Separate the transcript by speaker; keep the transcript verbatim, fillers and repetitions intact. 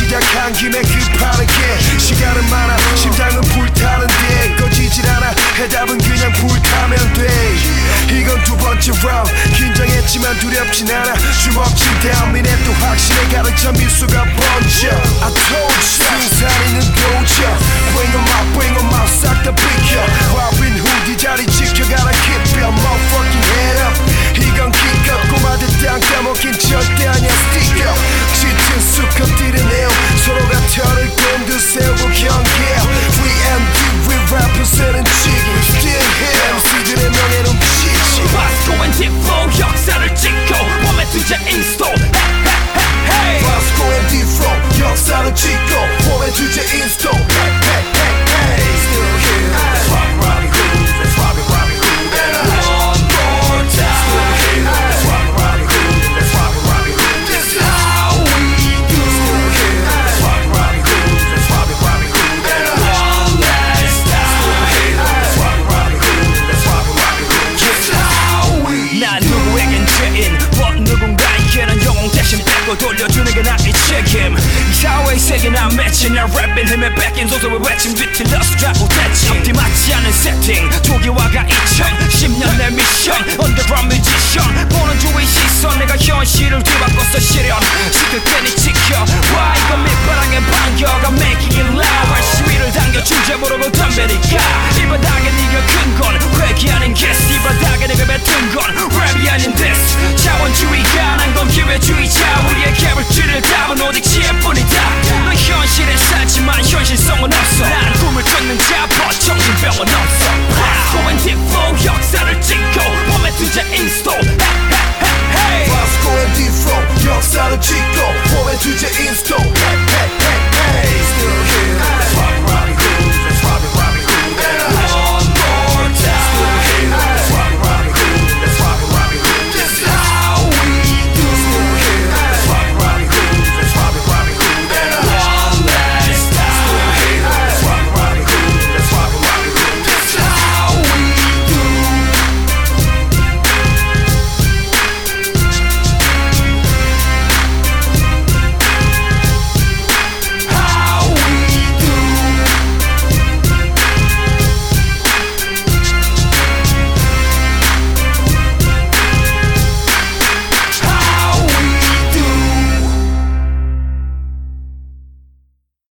Speaker 1: 시작한 김에 급하게 시간은 많아 심장은 불타는데 꺼지질 않아 해답은 그냥 불타면 돼 이건 두 번째 라운드 긴장했지만 두렵진 않아 주먹질 다음이네 또 확실해 가르쳐 미소가 번져 I told you 승산이는 도저 Bring em out bring em out 싹 다 비켜 Robin Hood 이 자리 지켜가라 keep your motherfucking head up 이건 기껏 꼬마들 땅 까먹긴 절대 아니야 stick up 짙은 수컷들의 내용 서로가 털을 곤두세우고 경계해 We M D we representing chicken Still here 엠씨들의 명예는 지지
Speaker 2: Vasco and D-Flow 역사를 찍고 봄에 투자 인스톨 Hey
Speaker 1: Vasco and D-Flow 역사를 찍고 봄에 투자 인스톨 Hey hey hey hey Still here Let's rock Robbie Hood Let's rock it Robbie Hood
Speaker 2: One more time
Speaker 1: Still here Let's rock Robbie Hood Let's rock it Robbie Hood
Speaker 2: This is how we do
Speaker 1: Still here Let's rock Robbie Hood Let's rock it Robbie Hood
Speaker 2: One last time
Speaker 1: Still here Let's rock Robbie Hood Let's rock it Robbie Hood
Speaker 2: This is how we 난 누구에겐 죄인 but 누군가에게는 영웅 대신 뺏고 돌려주는 게 나의 책임 이 사회의 세계 난 맺힌 날 랩인 힘에 뺏긴 소설을 외침 뒤틀려서 좌우 대칭 앞뒤 맞지 않은 세팅 조기화가 이천십 년 내 미션 Underground musician 보는 주위 시선 내가 현실을 뒤바꿔서 실현 시킬 테니 지켜 와 이건 밑바닥에 반격 I'm making it loud 시위를 당겨 주제 모르고 덤벼니까 이 바닥에 네가 큰 건 회귀하는 게스 이 바닥에 내가 뱉은 건 랩이 아닌 this 자원주의가 난 건 기회주의자 우리의 개불지를 답은 오직 지혜뿐이다 넌 현실에 살지만 현실성은 없어 난 꿈을 쫓는 자 but 정신병은 없어 Vasco and D-Flow 역사를 찍고 봄에 투자 인스톨 Hey
Speaker 1: Vasco and D-Flow 역사를 찍고 봄에 투자 인스톨